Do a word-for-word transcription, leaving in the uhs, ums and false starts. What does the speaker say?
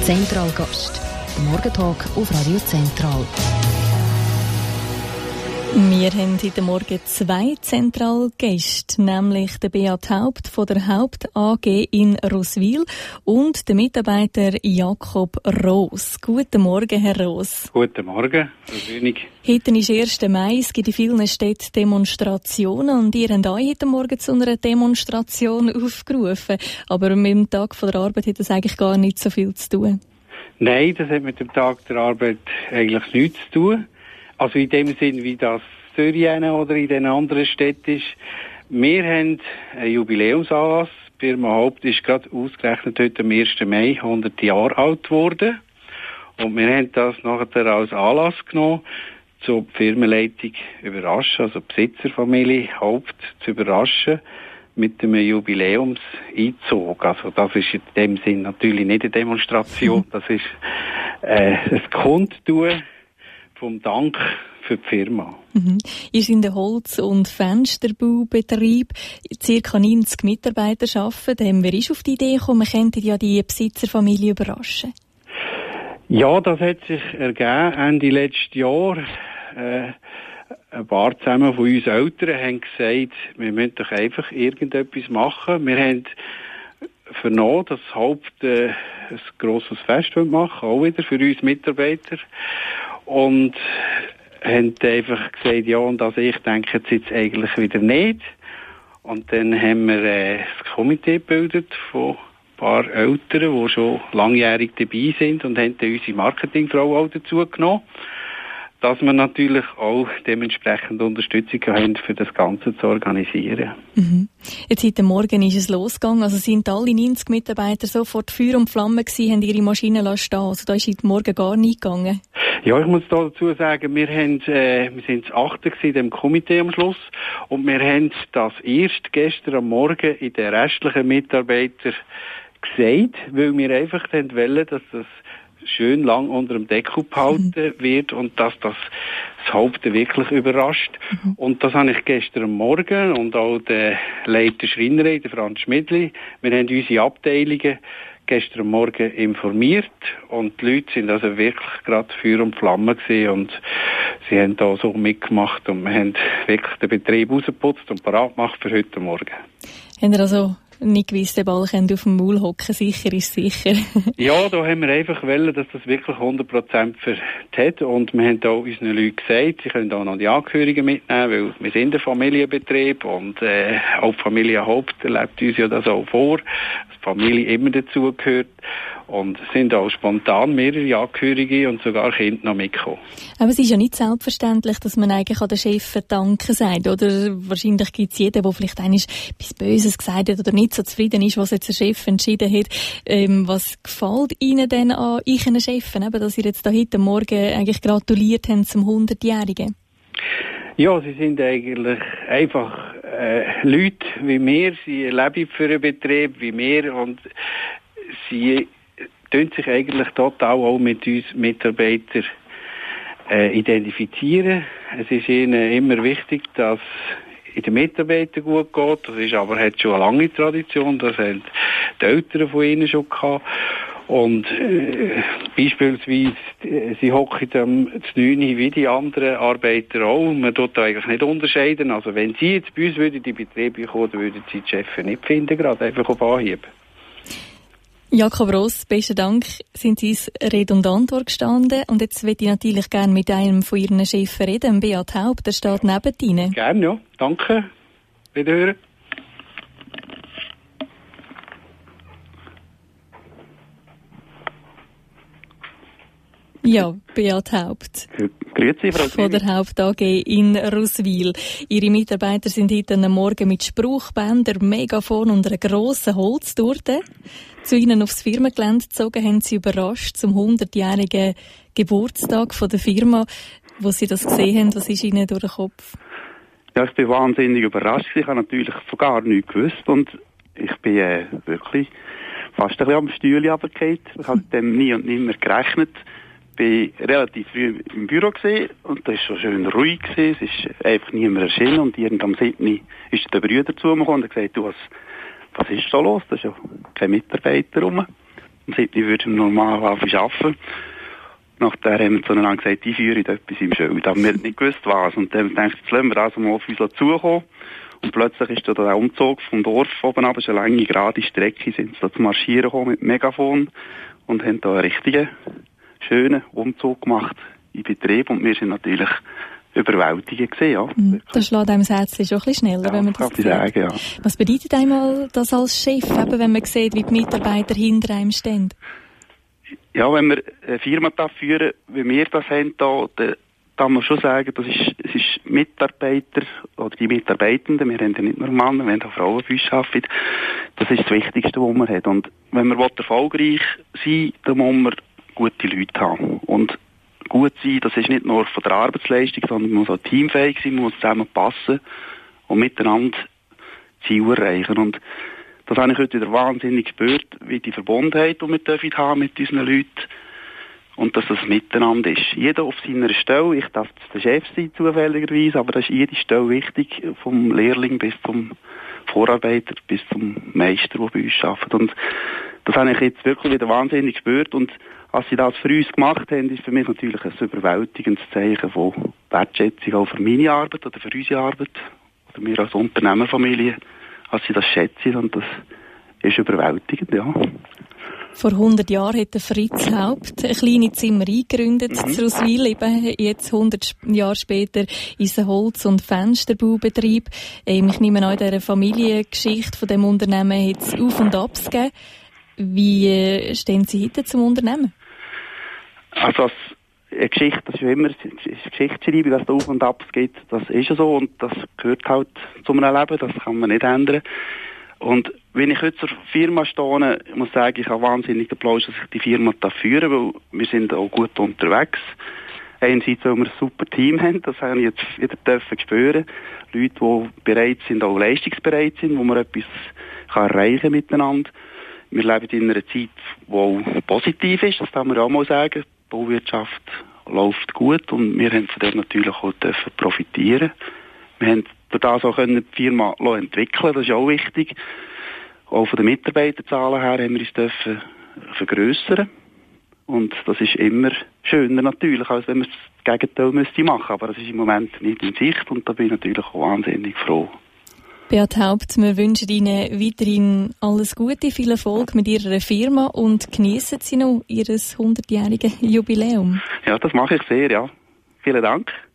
Zentralgast. Der Morgentalk auf Radio Zentral. Wir haben heute Morgen zwei Zentralgäste, nämlich den Beat Haupt von der Haupt A G in Roswil und den Mitarbeiter Jakob Roos. Guten Morgen, Herr Roos. Guten Morgen, Frau König. Heute ist erster Mai, es gibt in vielen Städten Demonstrationen und ihr habt euch heute Morgen zu einer Demonstration aufgerufen. Aber mit dem Tag der Arbeit hat das eigentlich gar nicht so viel zu tun. Nein, das hat mit dem Tag der Arbeit eigentlich nichts zu tun. Also in dem Sinn, wie das Zürich oder in den anderen Städten ist. Wir haben einen Jubiläumsanlass. Die Firma Haupt ist gerade ausgerechnet heute am ersten Mai hundert Jahre alt geworden. Und wir haben das nachher als Anlass genommen, zur Firmenleitung überraschen, also die Besitzerfamilie Haupt zu überraschen mit einem Jubiläumseinzug. Also das ist in dem Sinn natürlich nicht eine Demonstration, das ist äh, ein Kundtun vom Dank für die Firma. Mhm. Ihr seid ein Holz- und Fensterbaubetrieb. Circa neunzig Mitarbeiter arbeiten. Wer ist auf die Idee gekommen, man könnte ja die Besitzerfamilie überraschen? Ja, das hat sich ergeben Ende letzten Jahr. Äh, ein paar zusammen von uns Eltern haben gesagt, wir müssen doch einfach irgendetwas machen. Wir haben vernommen, dass das Haupt äh, ein grosses Fest machen, auch wieder für uns Mitarbeiter. Und haben einfach gesagt, ja, und also ich denke jetzt eigentlich wieder nicht. Und dann haben wir äh, das Komitee gebildet von ein paar Eltern, die schon langjährig dabei sind und haben dann unsere Marketingfrau auch dazu genommen, dass wir natürlich auch dementsprechend Unterstützung haben, für das Ganze zu organisieren. Mhm. Jetzt heute Morgen ist es losgegangen, also sind alle neunzig Mitarbeiter sofort Feuer und Flamme gewesen, haben ihre Maschinen lassen stehen, also da ist heute Morgen gar nicht gegangen. Ja, ich muss da dazu sagen, wir haben, äh, wir sind das Achte gewesen in dem Komitee am Schluss und wir haben das erst gestern am Morgen in den restlichen Mitarbeitern gesagt, weil wir einfach wollen, dass das schön lang unter dem Deckel behalten mhm. wird und dass das das Haupt wirklich überrascht. Mhm. Und das habe ich gestern Morgen und auch der Leiter Schreinerei, der Franz Schmidli, wir haben unsere Abteilungen gestern Morgen informiert und die Leute sind also wirklich gerade Feuer und Flamme gewesen und sie haben da so mitgemacht und wir haben wirklich den Betrieb rausgeputzt und parat gemacht für heute Morgen. Haben Sie also nicht gewusst, der Ball könnte auf dem Maul hocken, sicher ist sicher. Ja, da haben wir einfach wollen, dass das wirklich hundert Prozent hat und wir haben da unseren Leuten gesagt, sie können auch noch die Angehörigen mitnehmen, weil wir sind ein Familienbetrieb und äh, auch die Familie Haupt erlebt uns ja das auch vor, dass die Familie immer dazugehört und sind auch spontan mehrere Angehörige und sogar Kinder noch mitgekommen. Aber es ist ja nicht selbstverständlich, dass man eigentlich an den Chef Danke sagt, oder? Wahrscheinlich gibt es jeden, der vielleicht einmal etwas Böses gesagt hat oder nicht so zufrieden ist, was jetzt der Chef entschieden hat. Ähm, was gefällt Ihnen denn an Ihren Chefen, eben, dass Sie jetzt da heute Morgen eigentlich gratuliert haben zum hundertjährigen? Ja, sie sind eigentlich einfach äh, Leute wie wir, sie leben für einen Betrieb wie wir und sie tun sich eigentlich total auch mit uns Mitarbeitern äh, identifizieren. Es ist ihnen immer wichtig, dass in den Mitarbeitern gut geht. Das ist aber hat schon eine lange Tradition. Das haben die Eltern von ihnen schon gehabt. Und äh, beispielsweise, äh, sie hocken am neun wie die anderen Arbeiter auch. Man tut da eigentlich nicht unterscheiden. Also wenn sie jetzt bei uns würden in die Betriebe kommen, dann würden sie die Chefs nicht finden, gerade einfach auf Anhieb. Jakob Roos, besten Dank, sind Sie uns Rede und Antwort gestanden. Und jetzt möchte ich natürlich gerne mit einem von Ihren Chefs reden, Beat Haupt, der steht neben Ihnen. Gerne, ja. Danke. Wiederhören. Ja, Beat Haupt. Grüezi, Frau Von der Haupt A G in Roswil. Ihre Mitarbeiter sind heute am Morgen mit Spruchbändern, Megafon und einer grossen Holztorte zu Ihnen aufs Firmengelände gezogen, haben Sie überrascht zum hundertjährigen Geburtstag von der Firma. Wo Sie das gesehen haben, was ist Ihnen durch den Kopf? Ja, ich bin wahnsinnig überrascht. Ich habe natürlich von gar nichts gewusst und ich bin äh, wirklich fast ein bisschen am Stühle runtergefallen. Ich habe mit dem nie und nimmer gerechnet. Ich war relativ früh im Büro gewesen, und da war schon schön ruhig gewesen. Es ist einfach niemand erschienen und irgendwann am siebten ist der Bruder zu mir gekommen und hat gesagt, du, was, was ist da los? Da ist ja kein Mitarbeiter rum. um sieben Uhr würde ich im Normalfall arbeiten. Nachher haben wir zueinander gesagt, die führen etwas im Schild. Aber wir haben nicht gewusst, was. Und dann haben wir gedacht, jetzt lassen wir das mal auf uns zukommen. Und plötzlich ist da der Umzug vom Dorf oben ab, eine lange, gerade Strecke, sind sie da zu marschieren gekommen mit Megafon und haben da einen richtigen, schönen Umzug gemacht in Betrieb. Und wir sind natürlich überwältigend gewesen, ja. Mm, das schlägt einem das Herz schon ein bisschen schneller, ja, wenn man das kann ich sagen, ja. Was bedeutet einmal das als Chef, eben, wenn man sieht, wie die Mitarbeiter hinter einem stehen? Ja, wenn wir eine Firma da führen, wie wir das haben, da, da kann man schon sagen, das ist, es ist Mitarbeiter oder die Mitarbeitenden, wir haben ja nicht nur Männer, wir haben auch Frauen bei uns arbeiten, das ist das Wichtigste, was man hat. Und wenn man erfolgreich sein will, dann muss man gute Leute haben. Und gut sein, das ist nicht nur von der Arbeitsleistung, sondern man muss auch teamfähig sein, man muss zusammenpassen und miteinander Ziele erreichen. Und das habe ich heute wieder wahnsinnig gespürt, wie die Verbundenheit, die wir dürfen haben mit unseren Leuten und dass das miteinander ist. Jeder auf seiner Stelle, ich darf der Chef sein zufälligerweise, aber das ist jede Stelle wichtig, vom Lehrling bis zum Vorarbeiter bis zum Meister, der bei uns arbeitet. Und das habe ich jetzt wirklich wieder wahnsinnig gespürt und als sie das für uns gemacht haben, ist für mich natürlich ein überwältigendes Zeichen von Wertschätzung auch für meine Arbeit oder für unsere Arbeit oder wir als Unternehmerfamilie, als sie das schätzen und das ist überwältigend, ja. Vor hundert Jahren hat der Fritz Haupt ein kleines Zimmer eingegründet, mhm. zu Roswil, eben jetzt hundert Jahre später ist ein Holz- und Fensterbaubetrieb. Ähm, ich nehme an, in dieser Familiengeschichte von dem Unternehmen hat es Auf- und Abs gegeben. Wie äh, stehen Sie heute zum Unternehmen? Also als eine Geschichte, das ist ja immer eine Geschichtsschreibung, dass es Auf und Abs gibt, das ist ja so und das gehört halt zu einem Leben, das kann man nicht ändern. Und wenn ich heute zur Firma stehe, ich muss sagen, ich habe wahnsinnig Applaus, dass ich die Firma da führe, weil wir sind auch gut unterwegs. Einerseits, weil wir ein super Team haben, das habe ich jetzt wieder dürfen spüren. Leute, die bereit sind, auch leistungsbereit sind, wo man etwas kann erreichen miteinander. Wir leben in einer Zeit, die auch positiv ist, das darf man auch mal sagen. Die Bauwirtschaft läuft gut und wir haben von dem natürlich auch dürfen profitieren. Wir haben durch das auch die Firma entwickeln, das ist auch wichtig. Auch von den Mitarbeiterzahlen her haben wir uns dürfen vergrössern. Und das ist immer schöner natürlich, als wenn man das Gegenteil müsste machen. Aber das ist im Moment nicht in Sicht und da bin ich natürlich auch wahnsinnig froh. Beat Haupt, wir wünschen Ihnen weiterhin alles Gute, viel Erfolg mit Ihrer Firma und geniessen Sie noch Ihr hundertjähriges Jubiläum. Ja, das mache ich sehr, ja. Vielen Dank.